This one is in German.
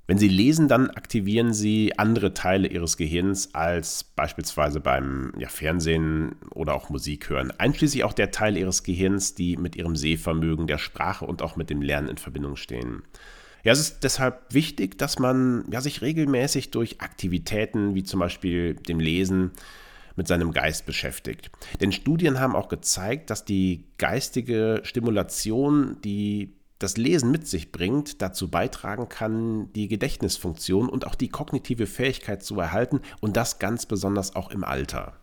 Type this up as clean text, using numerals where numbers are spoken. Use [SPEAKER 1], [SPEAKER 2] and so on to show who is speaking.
[SPEAKER 1] Wenn Sie lesen, dann aktivieren Sie andere Teile Ihres Gehirns als beispielsweise beim Fernsehen oder auch Musik hören. Einschließlich auch der Teil Ihres Gehirns, die mit Ihrem Sehvermögen, der Sprache und auch mit dem Lernen in Verbindung stehen. Ja, es ist deshalb wichtig, dass man sich regelmäßig durch Aktivitäten wie zum Beispiel dem Lesen mit seinem Geist beschäftigt. Denn Studien haben auch gezeigt, dass die geistige Stimulation, die das Lesen mit sich bringt, dazu beitragen kann, die Gedächtnisfunktion und auch die kognitive Fähigkeit zu erhalten und das ganz besonders auch im Alter.